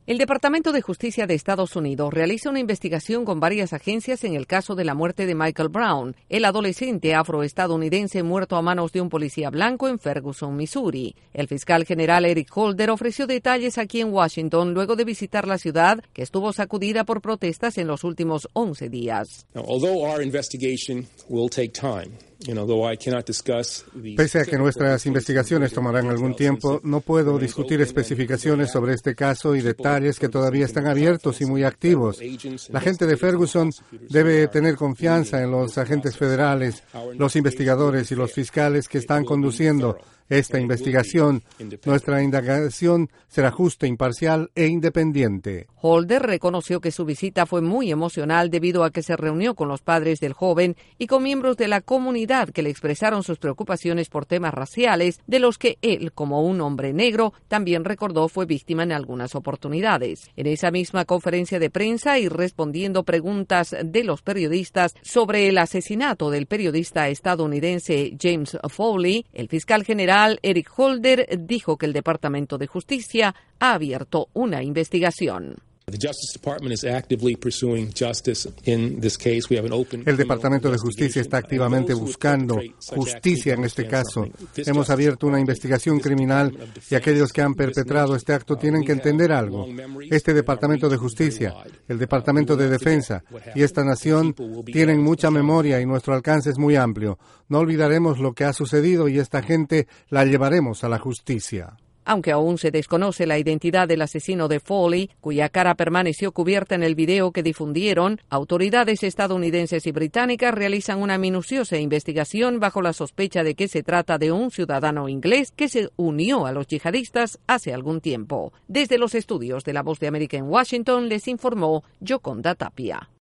El Departamento de Justicia de Estados Unidos realiza una investigación con varias agencias en el caso de la muerte de Michael Brown, el adolescente afroestadounidense muerto a manos de un policía blanco en Ferguson, Missouri. El fiscal general Eric Holder ofreció detalles aquí en Washington luego de visitar la ciudad, que estuvo sacudida por protestas en los últimos 11 días. Pese a que nuestras investigaciones tomarán algún tiempo, no puedo discutir especificaciones sobre este caso y detalles que todavía están abiertos y muy activos. La gente de Ferguson debe tener confianza en los agentes federales, los investigadores y los fiscales que están conduciendo esta investigación. Nuestra indagación será justa, imparcial e independiente. Holder reconoció que su visita fue muy emocional debido a que se reunió con los padres del joven y con miembros de la comunidad que le expresaron sus preocupaciones por temas raciales, de los que él, como un hombre negro, también recordó fue víctima en algunas oportunidades. En esa misma conferencia de prensa y respondiendo preguntas de los periodistas sobre el asesinato del periodista estadounidense James Foley, el fiscal general Eric Holder dijo que el Departamento de Justicia ha abierto una investigación. El Departamento de Justicia está activamente buscando justicia en este caso. Hemos abierto una investigación criminal y aquellos que han perpetrado este acto tienen que entender algo. Este Departamento de Justicia, el Departamento de Defensa y esta nación tienen mucha memoria y nuestro alcance es muy amplio. No olvidaremos lo que ha sucedido y esta gente la llevaremos a la justicia. Aunque aún se desconoce la identidad del asesino de Foley, cuya cara permaneció cubierta en el video que difundieron, autoridades estadounidenses y británicas realizan una minuciosa investigación bajo la sospecha de que se trata de un ciudadano inglés que se unió a los yihadistas hace algún tiempo. Desde los estudios de La Voz de América en Washington les informó Yoconda Tapia.